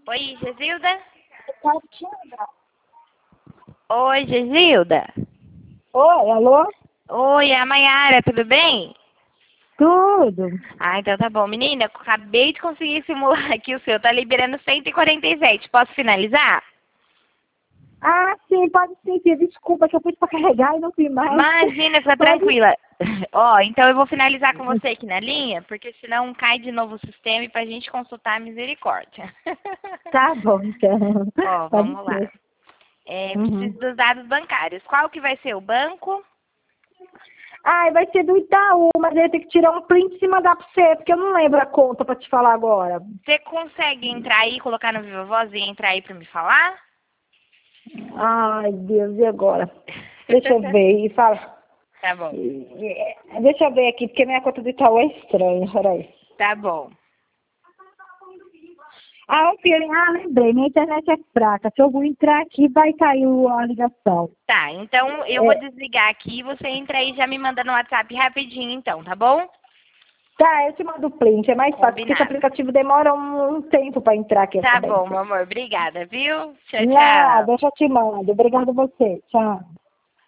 Oi, Gesilda? Catinga. Oi, Gesilda? Oi, alô? Oi, é a Mayara, tudo bem? Tudo. Ah, então tá bom. Menina, eu acabei de conseguir simular aqui o seu. Tá liberando 147. Posso finalizar? Ah, sim, pode sim, filha. Desculpa que eu pus pra carregar e não fui mais. Imagina, fica Pode. tranquila. Ó, então eu vou finalizar com você aqui na linha, porque senão cai de novo o sistema e pra gente consultar misericórdia. Tá bom, então. Ó, Pode vamos lá. ser. Preciso Uhum. dos dados bancários. Qual que vai ser o banco? Ah, vai ser do Itaú, mas eu tenho que tirar um print e mandar pra você, porque eu não lembro a conta pra te falar agora. Você consegue entrar aí, colocar no Viva Voz e entrar aí pra me falar? Ai, Deus, e agora? Deixa eu ver. E fala. Tá bom. Deixa eu ver aqui, porque minha conta do Itaú é estranha. Peraí. Tá bom. Ah, filho, lembrei, minha internet é fraca. Se eu vou entrar aqui, vai cair a ligação. Tá, então eu vou É, desligar aqui e você entra aí e já me manda no WhatsApp rapidinho então, tá bom? tá, eu te mando o print, é mais fácil, porque esse Combinado. aplicativo demora um tempo para entrar aqui essa Tá daí. bom, meu amor. Obrigada, viu? Tchau, Nada, tchau. deixa eu te mando. Obrigada a você. Tchau.